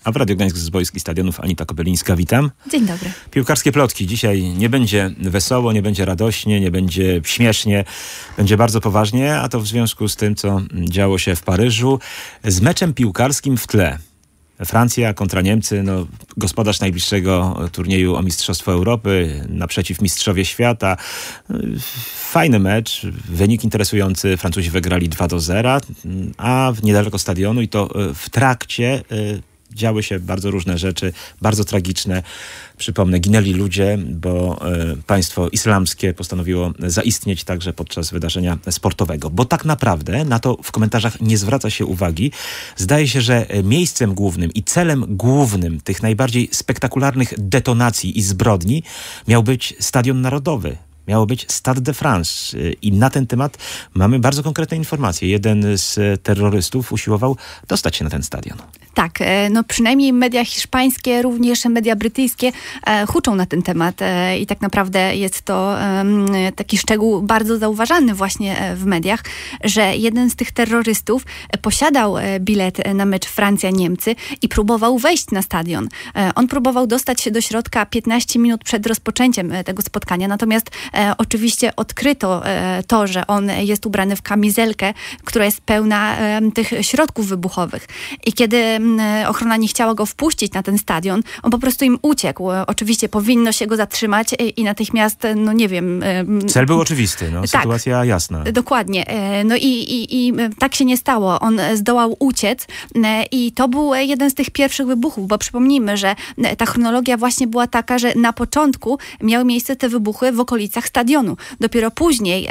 A w Radiu Gdańsk z boisk i stadionów Anita Kobylińska, witam. Dzień dobry. Piłkarskie plotki. Dzisiaj nie będzie wesoło, nie będzie radośnie, nie będzie śmiesznie, będzie bardzo poważnie, a to w związku z tym, co działo się w Paryżu, z meczem piłkarskim w tle. Francja kontra Niemcy, gospodarz najbliższego turnieju o Mistrzostwo Europy, naprzeciw mistrzowie świata. Fajny mecz, wynik interesujący. Francuzi wygrali 2-0, a niedaleko stadionu i to w trakcie działy się bardzo różne rzeczy, bardzo tragiczne. Przypomnę, ginęli ludzie, bo państwo islamskie postanowiło zaistnieć także podczas wydarzenia sportowego. Bo tak naprawdę na to w komentarzach nie zwraca się uwagi. Zdaje się, że miejscem głównym i celem głównym tych najbardziej spektakularnych detonacji i zbrodni miał być Stadion Narodowy. Miało być Stade de France i na ten temat mamy bardzo konkretne informacje. Jeden z terrorystów usiłował dostać się na ten stadion. Tak, przynajmniej media hiszpańskie, również media brytyjskie huczą na ten temat i tak naprawdę jest to taki szczegół bardzo zauważany właśnie w mediach, że jeden z tych terrorystów posiadał bilet na mecz Francja-Niemcy i próbował wejść na stadion. On próbował dostać się do środka 15 minut przed rozpoczęciem tego spotkania, natomiast oczywiście odkryto to, że on jest ubrany w kamizelkę, która jest pełna tych środków wybuchowych. I kiedy ochrona nie chciała go wpuścić na ten stadion, on po prostu im uciekł. Oczywiście powinno się go zatrzymać i natychmiast, Cel był oczywisty, tak, sytuacja jasna. Dokładnie. I tak się nie stało. On zdołał uciec i to był jeden z tych pierwszych wybuchów, bo przypomnijmy, że ta chronologia właśnie była taka, że na początku miały miejsce te wybuchy w okolicach stadionu. Dopiero później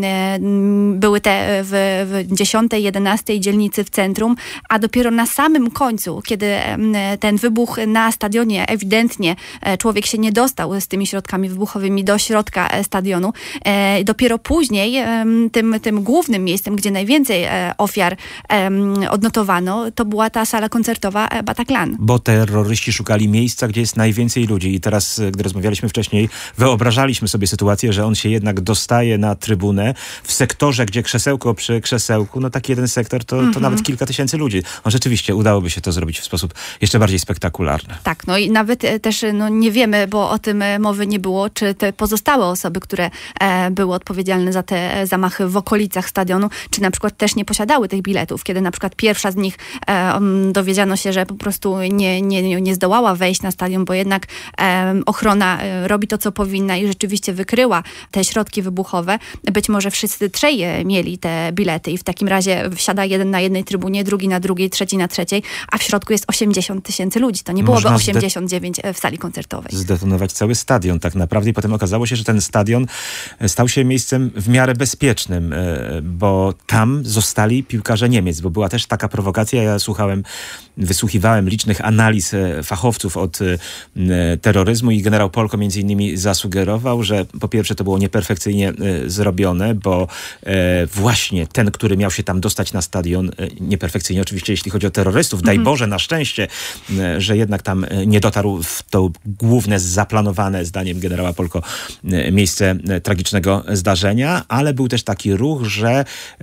były te w 10., 11. dzielnicy w centrum, a dopiero na samym końcu, kiedy ten wybuch na stadionie ewidentnie człowiek się nie dostał z tymi środkami wybuchowymi do środka stadionu, dopiero później tym głównym miejscem, gdzie najwięcej ofiar odnotowano, to była ta sala koncertowa Bataclan. Bo terroryści szukali miejsca, gdzie jest najwięcej ludzi i teraz, gdy rozmawialiśmy wcześniej, wyobrażaliśmy sobie sytuację, że on się jednak dostaje na trybunę w sektorze, gdzie krzesełko przy krzesełku, taki jeden sektor to nawet kilka tysięcy ludzi. Rzeczywiście udałoby się to zrobić w sposób jeszcze bardziej spektakularny. Tak, i nawet też nie wiemy, bo o tym mowy nie było, czy te pozostałe osoby, które były odpowiedzialne za te zamachy w okolicach stadionu, czy na przykład też nie posiadały tych biletów, kiedy na przykład pierwsza z nich dowiedziano się, że po prostu nie zdołała wejść na stadion, bo jednak ochrona robi to, co powinna i rzeczywiście wykryła te środki wybuchowe. Być może wszyscy trzej mieli te bilety i w takim razie wsiada jeden na jednej trybunie, drugi na drugiej, trzeci na trzeciej, a w środku jest 80 tysięcy ludzi. To nie byłoby 89 w sali koncertowej. Zdetonować cały stadion tak naprawdę i potem okazało się, że ten stadion stał się miejscem w miarę bezpiecznym, bo tam zostali piłkarze Niemiec, bo była też taka prowokacja. Ja wysłuchiwałem licznych analiz fachowców od terroryzmu i generał Polko między innymi zasugerował, że po pierwsze to było nieperfekcyjnie zrobione, bo właśnie ten, który miał się tam dostać na stadion, nieperfekcyjnie oczywiście, jeśli chodzi o terrorystów, daj Boże na szczęście, że jednak tam nie dotarł w to główne, zaplanowane zdaniem generała Polko miejsce tragicznego zdarzenia, ale był też taki ruch, że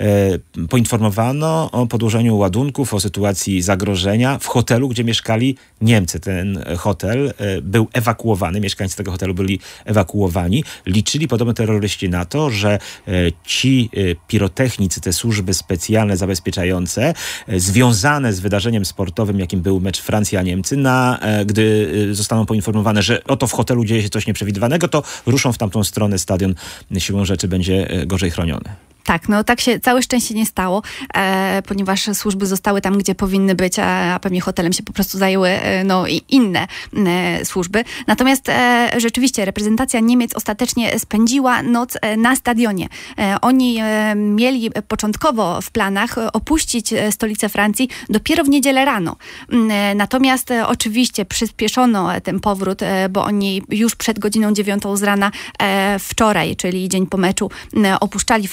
poinformowano o podłożeniu ładunków, o sytuacji zagrożenia w hotelu, gdzie mieszkali Niemcy. Ten hotel był ewakuowany, mieszkańcy tego hotelu byli ewakuowani. Liczyli podobno terroryści na to, że ci pirotechnicy, te służby specjalne zabezpieczające, związane z wydarzeniem sportowym, jakim był mecz Francja-Niemcy, gdy zostaną poinformowane, że oto w hotelu dzieje się coś nieprzewidywanego, to ruszą w tamtą stronę. Stadion siłą rzeczy będzie gorzej chroniony. Tak, tak się całe szczęście nie stało, ponieważ służby zostały tam, gdzie powinny być, a pewnie hotelem się po prostu zajęły i inne służby. Natomiast rzeczywiście reprezentacja Niemiec ostatecznie spędziła noc na stadionie. Oni mieli początkowo w planach opuścić stolicę Francji dopiero w niedzielę rano. Natomiast oczywiście przyspieszono ten powrót, bo oni już przed godziną 9 z rana wczoraj, czyli dzień po meczu, opuszczali Francję, mieli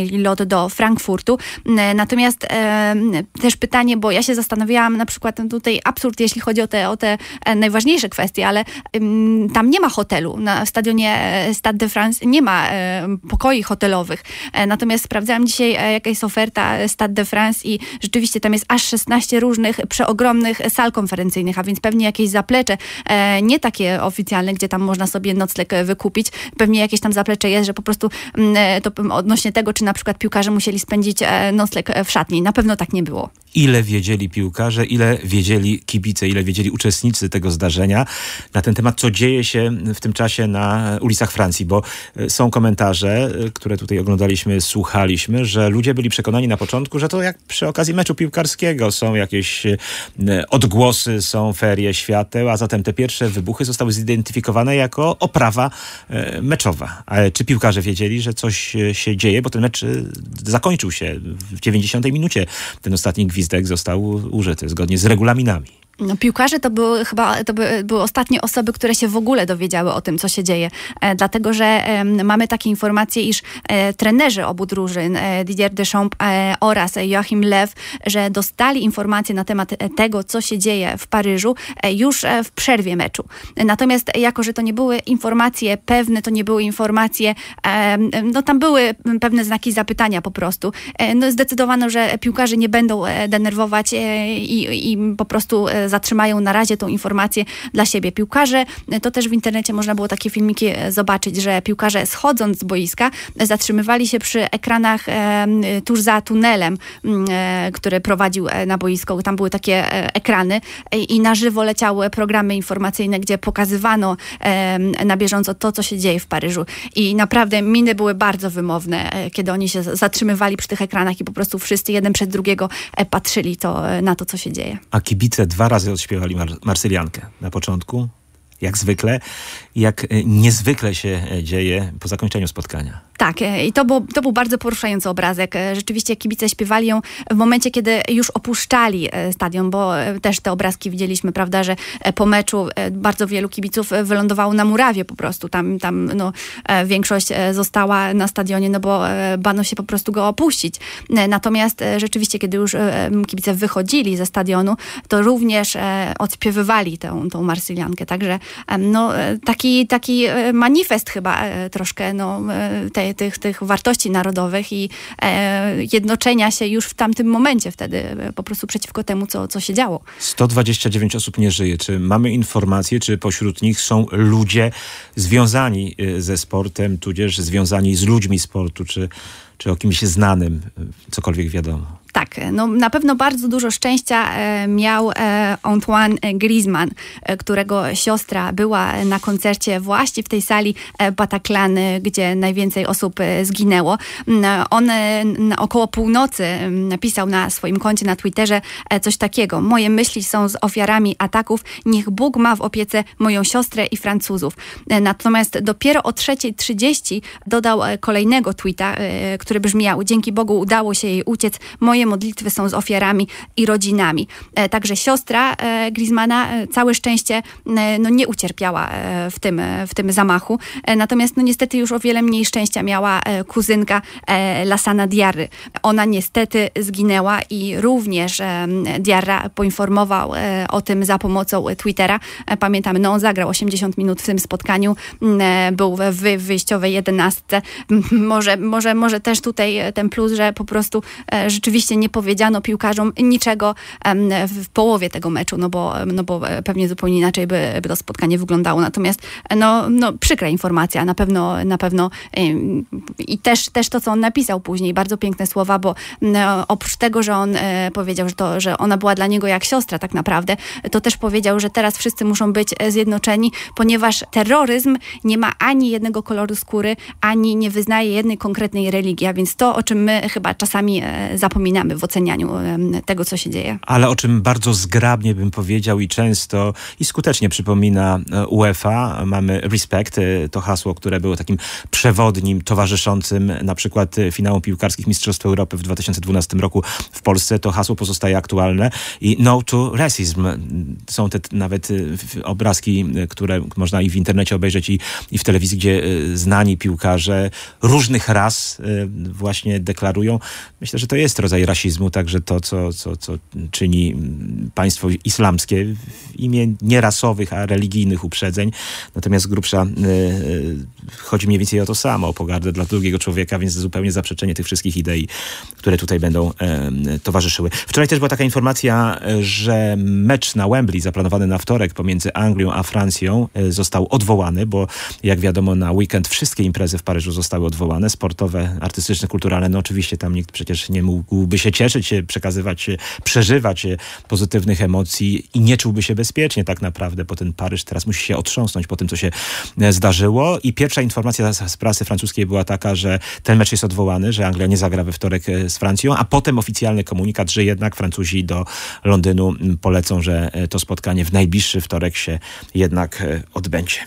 mieli lot do Frankfurtu. Natomiast też pytanie, bo ja się zastanawiałam na przykład tutaj absurd, jeśli chodzi o te najważniejsze kwestie, ale tam nie ma hotelu. W stadionie Stade de France nie ma pokoi hotelowych. Natomiast sprawdzałam dzisiaj, jaka jest oferta Stade de France i rzeczywiście tam jest aż 16 różnych przeogromnych sal konferencyjnych, a więc pewnie jakieś zaplecze, nie takie oficjalne, gdzie tam można sobie nocleg wykupić. Pewnie jakieś tam zaplecze jest, że po prostu to odnośnie tego, czy na przykład piłkarze musieli spędzić nocleg w szatni. Na pewno tak nie było. Ile wiedzieli piłkarze, ile wiedzieli kibice, ile wiedzieli uczestnicy tego zdarzenia na ten temat, co dzieje się w tym czasie na ulicach Francji, bo są komentarze, które tutaj oglądaliśmy, słuchaliśmy, że ludzie byli przekonani na początku, że to jak przy okazji meczu piłkarskiego są jakieś odgłosy, są ferie świateł, a zatem te pierwsze wybuchy zostały zidentyfikowane jako oprawa meczowa. Ale czy piłkarze wiedzieli, że coś się dzieje, bo ten mecz zakończył się w 90 minucie. Ten ostatni gwizdek został użyty zgodnie z regulaminami. No, piłkarze to były ostatnie osoby, które się w ogóle dowiedziały o tym, co się dzieje. Dlatego, że mamy takie informacje, iż trenerzy obu drużyn, Didier Deschamps oraz Joachim Löw, że dostali informacje na temat tego, co się dzieje w Paryżu już w przerwie meczu. Natomiast jako, że to nie były informacje pewne, to nie były informacje, no tam były pewne znaki zapytania po prostu. No, zdecydowano, że piłkarze nie będą denerwować i po prostu zatrzymają na razie tą informację dla siebie. Piłkarze, to też w internecie można było takie filmiki zobaczyć, że piłkarze schodząc z boiska zatrzymywali się przy ekranach tuż za tunelem, który prowadził na boisko. Tam były takie ekrany i na żywo leciały programy informacyjne, gdzie pokazywano na bieżąco to, co się dzieje w Paryżu. I naprawdę miny były bardzo wymowne, kiedy oni się zatrzymywali przy tych ekranach i po prostu wszyscy jeden przed drugiego patrzyli na to, co się dzieje. A kibice 2 razy odśpiewali Marsyliankę na początku, jak zwykle, jak niezwykle się dzieje po zakończeniu spotkania. Tak, i to był bardzo poruszający obrazek. Rzeczywiście kibice śpiewali ją w momencie, kiedy już opuszczali stadion, bo też te obrazki widzieliśmy, prawda, że po meczu bardzo wielu kibiców wylądowało na murawie po prostu. Tam większość została na stadionie, no bo bano się po prostu go opuścić. Natomiast rzeczywiście, kiedy już kibice wychodzili ze stadionu, to również odśpiewywali tą Marsyliankę. Także taki manifest chyba troszkę tych wartości narodowych i jednoczenia się już w tamtym momencie wtedy po prostu przeciwko temu, co się działo. 129 osób nie żyje. Czy mamy informacje, czy pośród nich są ludzie związani ze sportem, tudzież związani z ludźmi sportu, czy o kimś znanym, cokolwiek wiadomo? Tak, no na pewno bardzo dużo szczęścia miał Antoine Griezmann, którego siostra była na koncercie właśnie w tej sali Bataclan, gdzie najwięcej osób zginęło. On około północy napisał na swoim koncie na Twitterze coś takiego. Moje myśli są z ofiarami ataków. Niech Bóg ma w opiece moją siostrę i Francuzów. Natomiast dopiero o 3:30 dodał kolejnego tweeta, który brzmiał: dzięki Bogu udało się jej uciec. Moje modlitwy są z ofiarami i rodzinami. Także siostra Griezmana całe szczęście nie ucierpiała w tym zamachu. Natomiast niestety już o wiele mniej szczęścia miała kuzynka Lassana Diarry. Ona niestety zginęła i również Diarra poinformował o tym za pomocą Twittera. Pamiętamy, on zagrał 80 minut w tym spotkaniu. Był w wyjściowej 11. Może też tutaj ten plus, że po prostu rzeczywiście nie powiedziano piłkarzom niczego w połowie tego meczu, no bo pewnie zupełnie inaczej by to spotkanie wyglądało. Natomiast przykra informacja, na pewno i też to, co on napisał później, bardzo piękne słowa, bo oprócz tego, że on powiedział, że ona była dla niego jak siostra tak naprawdę, to też powiedział, że teraz wszyscy muszą być zjednoczeni, ponieważ terroryzm nie ma ani jednego koloru skóry, ani nie wyznaje jednej konkretnej religii, a więc to, o czym my chyba czasami zapominamy, zmieniamy w ocenianiu tego, co się dzieje. Ale o czym bardzo zgrabnie bym powiedział i często i skutecznie przypomina UEFA, mamy respect, to hasło, które było takim przewodnim, towarzyszącym na przykład finałom piłkarskich Mistrzostw Europy w 2012 roku w Polsce. To hasło pozostaje aktualne i no to racism. Są te nawet obrazki, które można i w internecie obejrzeć i w telewizji, gdzie znani piłkarze różnych ras właśnie deklarują. Myślę, że to jest rodzaj rasizmu, także to, co czyni państwo islamskie w imię nie rasowych, a religijnych uprzedzeń. Natomiast z grubsza chodzi mniej więcej o to samo, o pogardę dla drugiego człowieka, więc zupełnie zaprzeczenie tych wszystkich idei, które tutaj będą towarzyszyły. Wczoraj też była taka informacja, że mecz na Wembley zaplanowany na wtorek pomiędzy Anglią a Francją został odwołany, bo jak wiadomo na weekend wszystkie imprezy w Paryżu zostały odwołane, sportowe, artystyczne, kulturalne. No oczywiście tam nikt przecież nie mógłby się cieszyć, przekazywać, przeżywać pozytywnych emocji i nie czułby się bezpiecznie tak naprawdę, bo ten Paryż teraz musi się otrząsnąć po tym, co się zdarzyło. I pierwsza informacja z prasy francuskiej była taka, że ten mecz jest odwołany, że Anglia nie zagra we wtorek z Francją, a potem oficjalny komunikat, że jednak Francuzi do Londynu polecą, że to spotkanie w najbliższy wtorek się jednak odbędzie.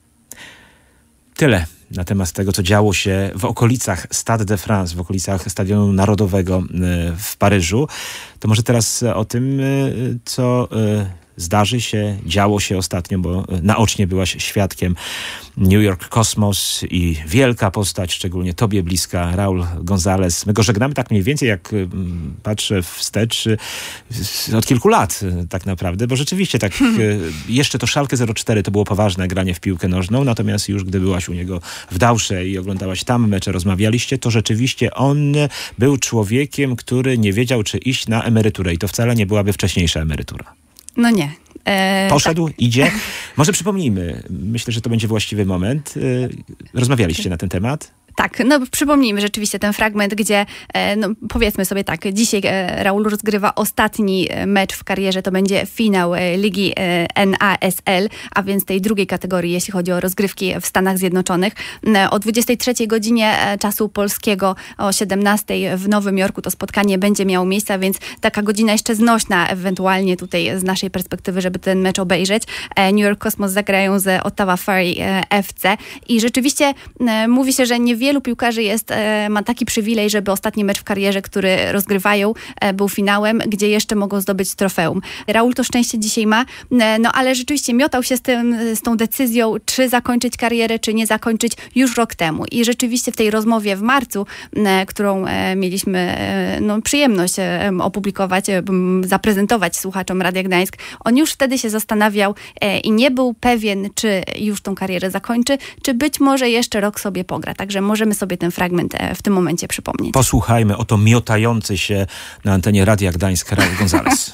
Tyle na temat tego, co działo się w okolicach Stade de France, w okolicach Stadionu Narodowego w Paryżu. To może teraz o tym, co działo się ostatnio, bo naocznie byłaś świadkiem. New York Cosmos i wielka postać, szczególnie tobie bliska, Raul González. My go żegnamy tak mniej więcej, jak patrzę wstecz, od kilku lat tak naprawdę, bo rzeczywiście tak jeszcze to Schalke 04 to było poważne granie w piłkę nożną, natomiast już gdy byłaś u niego w Dausze i oglądałaś tam mecze, rozmawialiście, to rzeczywiście on był człowiekiem, który nie wiedział, czy iść na emeryturę i to wcale nie byłaby wcześniejsza emerytura. No nie. Poszedł, idzie. Może przypomnijmy, myślę, że to będzie właściwy moment. Rozmawialiście na ten temat? Tak, no przypomnijmy rzeczywiście ten fragment, gdzie no, powiedzmy sobie tak, dzisiaj Raul rozgrywa ostatni mecz w karierze, to będzie finał ligi NASL, a więc tej drugiej kategorii, jeśli chodzi o rozgrywki w Stanach Zjednoczonych. O 23 godzinie czasu polskiego, o 17 w Nowym Jorku to spotkanie będzie miało miejsce, więc taka godzina jeszcze znośna ewentualnie tutaj z naszej perspektywy, żeby ten mecz obejrzeć. New York Cosmos zagrają z Ottawa Fury FC i rzeczywiście mówi się, że niewielu piłkarzy ma taki przywilej, żeby ostatni mecz w karierze, który rozgrywają, był finałem, gdzie jeszcze mogą zdobyć trofeum. Raul to szczęście dzisiaj ma, no ale rzeczywiście miotał się z tą decyzją, czy zakończyć karierę, czy nie zakończyć już rok temu. I rzeczywiście w tej rozmowie w marcu, którą mieliśmy przyjemność opublikować, zaprezentować słuchaczom Radia Gdańsk, on już wtedy się zastanawiał i nie był pewien, czy już tą karierę zakończy, czy być może jeszcze rok sobie pogra. Także możemy sobie ten fragment w tym momencie przypomnieć. Posłuchajmy oto miotający się na antenie Radia Gdańsk Raul González.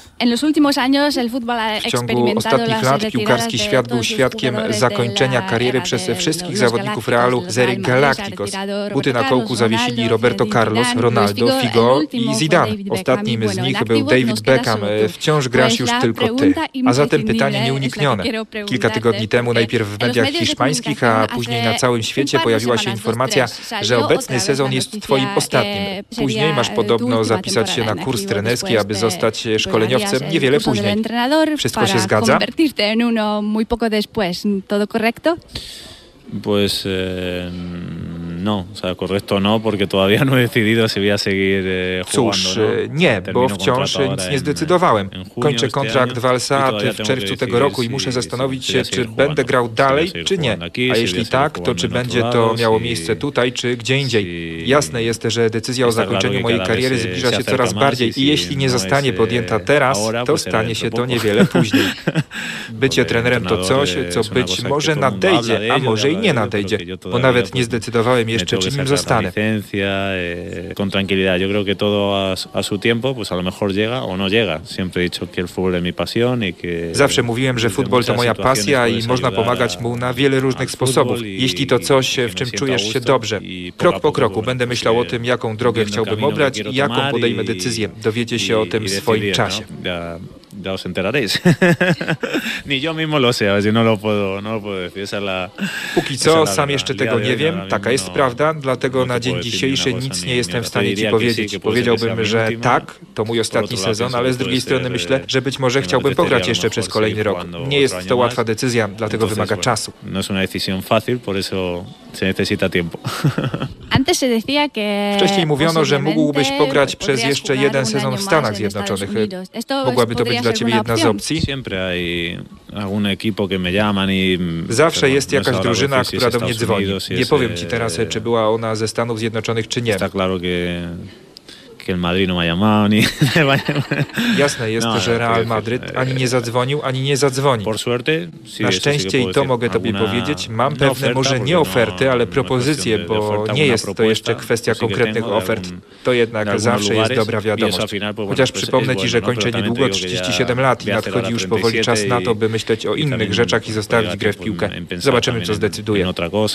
W ciągu ostatnich lat piłkarski świat był świadkiem zakończenia kariery przez wszystkich zawodników Realu z ery Galacticos. Buty na kołku zawiesili Roberto Carlos, Ronaldo, Figo i Zidane. Ostatnim z nich był David Beckham. Wciąż grasz już tylko ty. A zatem pytanie nieuniknione. Kilka tygodni temu najpierw w mediach hiszpańskich, a później na całym świecie pojawiła się informacja, że obecny sezon jest twoim ostatnim. Później masz podobno zapisać się na kurs trenerski, aby zostać szkoleniowcem niewiele później. Wszystko się zgadza? Pues no, o sea, correcto no, porque todavía no he decidido si voy a seguir jugando. Cóż, nie, bo wciąż nic nie zdecydowałem. Kończę kontrakt w Al-Sadd w czerwcu tego roku i muszę zastanowić się, czy będę grał dalej, czy nie. A jeśli tak, to czy będzie to miało miejsce tutaj, czy gdzie indziej. Jasne jest, że decyzja o zakończeniu mojej kariery zbliża się coraz bardziej i jeśli nie zostanie podjęta teraz, to stanie się to niewiele później. Bycie trenerem to coś, co być może nadejdzie, a może i nie nadejdzie, bo nawet nie zdecydowałem jeszcze, czy nim zostanę. Con tranquilidad. Yo creo que todo a su tiempo, pues a lo mejor llega o no llega. Siempre he dicho que el fútbol es mi pasión y que Zawsze mówiłem, że futbol to moja pasja i można pomagać mu na wiele różnych sposobów. Jeśli to coś, w czym czujesz się dobrze. Krok po kroku będę myślał o tym, jaką drogę chciałbym obrać i jaką podejmę decyzję. Dowiecie się o tym w swoim czasie. ya os enteraréis. Ni yo mismo lo sé, a ver si no lo puedo decir. Esa es la... Póki co sam jeszcze tego nie wiem, taka jest prawda, dlatego na dzień dzisiejszy nic nie jestem w stanie ci powiedzieć. Powiedziałbym, że tak, to mój ostatni sezon, ale z drugiej strony myślę, że być może chciałbym pograć jeszcze przez kolejny rok. Nie jest to łatwa decyzja, dlatego wymaga czasu. No es una decisión fácil, por eso se necesita tiempo. Wcześniej mówiono, że mógłbyś pograć przez jeszcze jeden sezon w Stanach Zjednoczonych. Mogłaby to być dla ciebie jedna z opcji? Zawsze jest jakaś drużyna, która do mnie dzwoni. Nie powiem ci teraz, czy była ona ze Stanów Zjednoczonych, czy nie. Jasne jest, że Real Madryt ani nie zadzwonił, ani nie zadzwoni. Na szczęście, i to mogę tobie powiedzieć, mam pewne, może nie oferty, ale propozycje, bo nie jest to jeszcze kwestia konkretnych ofert. To jednak zawsze jest dobra wiadomość. Chociaż przypomnę ci, że kończę niedługo 37 lat i nadchodzi już powoli czas na to, by myśleć o innych rzeczach i zostawić grę w piłkę. Zobaczymy, co zdecyduje.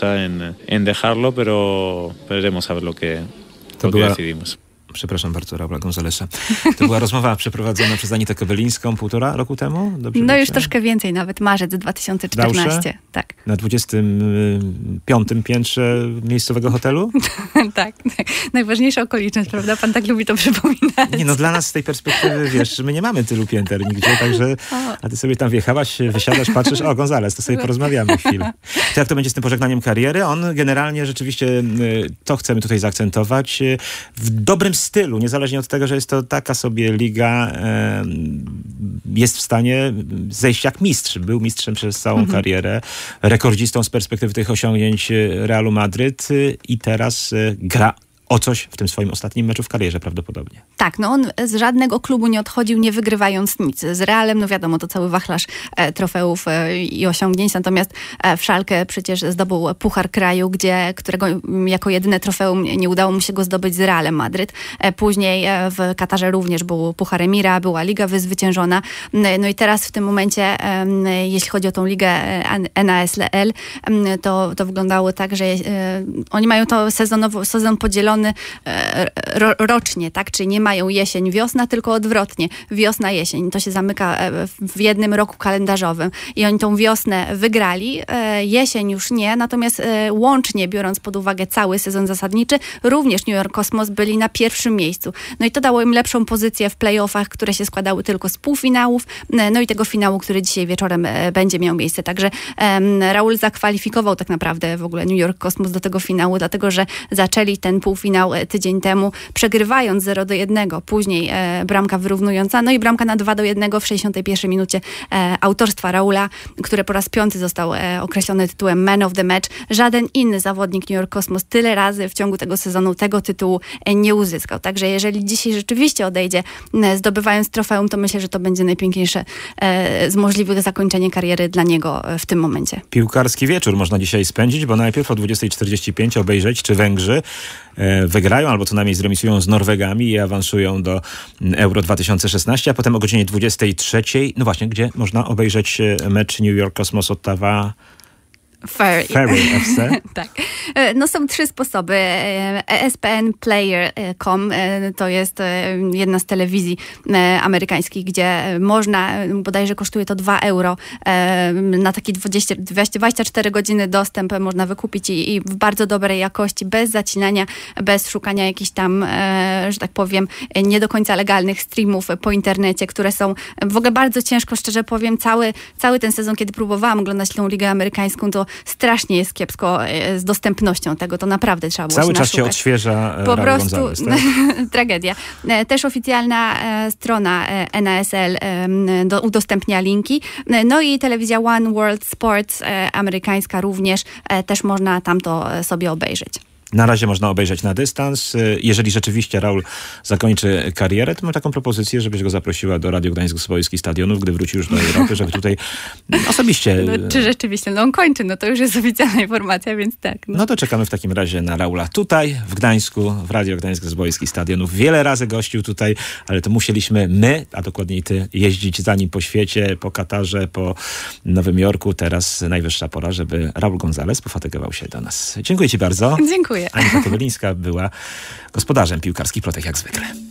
Przepraszam bardzo, Raula Gonzalesa. To była rozmowa przeprowadzona przez Anitę Kowelińską 1,5 roku temu? Dobrze no już troszkę więcej, nawet marzec 2014. Tak. Na 25. piętrze miejscowego hotelu? Tak. Najważniejsza okoliczność, prawda? Pan tak lubi to przypominać. Nie, no dla nas z tej perspektywy, wiesz, my nie mamy tylu pięter nigdzie, także a ty sobie tam wjechałaś, wysiadasz, patrzysz, o Gonzales, to sobie porozmawiamy chwilę. To jak to będzie z tym pożegnaniem kariery? On generalnie rzeczywiście, to chcemy tutaj zaakcentować, w dobrym stylu, niezależnie od tego, że jest to taka sobie liga, jest w stanie zejść jak mistrz. Był mistrzem przez całą karierę, rekordzistą z perspektywy tych osiągnięć Realu Madryt i teraz gra o coś w tym swoim ostatnim meczu w karierze prawdopodobnie. Tak, no on z żadnego klubu nie odchodził, nie wygrywając nic. Z Realem, no wiadomo, to cały wachlarz trofeów i osiągnięć, natomiast w Schalke przecież zdobył Puchar Kraju, którego jako jedyne trofeum nie udało mu się go zdobyć z Realem Madryt. Później w Katarze również był Puchar Emira, była Liga wyzwyciężona. No i teraz w tym momencie, jeśli chodzi o tą ligę NASL, to wyglądało tak, że oni mają to sezon podzielony rocznie, tak? Czyli nie mają jesień, wiosna, tylko odwrotnie. Wiosna, jesień. To się zamyka w jednym roku kalendarzowym. I oni tą wiosnę wygrali, jesień już nie, natomiast łącznie biorąc pod uwagę cały sezon zasadniczy, również New York Cosmos byli na pierwszym miejscu. No i to dało im lepszą pozycję w play-offach, które się składały tylko z półfinałów, no i tego finału, który dzisiaj wieczorem będzie miał miejsce. Także Raul zakwalifikował tak naprawdę w ogóle New York Cosmos do tego finału, dlatego, że zaczęli ten półfinał tydzień temu, przegrywając 0-1, później bramka wyrównująca, no i bramka na 2-1 w 61 minucie autorstwa Raula, które po raz 5 został określony tytułem Man of the Match. Żaden inny zawodnik New York Cosmos tyle razy w ciągu tego sezonu tego tytułu nie uzyskał. Także jeżeli dzisiaj rzeczywiście odejdzie, zdobywając trofeum, to myślę, że to będzie najpiękniejsze z możliwych zakończenie kariery dla niego w tym momencie. Piłkarski wieczór można dzisiaj spędzić, bo najpierw o 20:45 obejrzeć, czy Węgrzy wygrają, albo co najmniej zremisują z Norwegami i awansują do Euro 2016, a potem o godzinie 23:00, no właśnie, gdzie można obejrzeć mecz New York Cosmos Ottawa Ferry FC. Tak. No są 3 sposoby. ESPNplayer.com to jest jedna z telewizji amerykańskich, gdzie można, bodajże kosztuje to 2 euro, na taki 24 godziny dostęp można wykupić i w bardzo dobrej jakości, bez zacinania, bez szukania jakichś tam, że tak powiem, nie do końca legalnych streamów po internecie, które są w ogóle bardzo ciężko, szczerze powiem, cały ten sezon, kiedy próbowałam oglądać tą ligę amerykańską, to strasznie jest kiepsko z dostępnością tego, to naprawdę trzeba było cały czas się odświeża po prostu Gonzales, tak? Tragedia. Też oficjalna strona NASL udostępnia linki. No i telewizja One World Sports amerykańska również, też można tam to sobie obejrzeć. Na razie można obejrzeć na dystans. Jeżeli rzeczywiście Raul zakończy karierę, to mam taką propozycję, żebyś go zaprosiła do Radio Gdańsk-Swojski Stadionów, gdy wróci już do Europy, żeby tutaj osobiście... No, czy rzeczywiście? No on kończy, no to już jest oficjalna informacja, więc tak. No to czekamy w takim razie na Raula tutaj, w Gdańsku, w Radio Gdańsk-Swojski Stadionów. Wiele razy gościł tutaj, ale to musieliśmy my, a dokładniej ty, jeździć za nim po świecie, po Katarze, po Nowym Jorku. Teraz najwyższa pora, żeby Raul Gonzales pofatygował się do nas. Dziękuję ci bardzo. Dziękuję. Anita Kowelińska była gospodarzem piłkarskich plotek jak zwykle.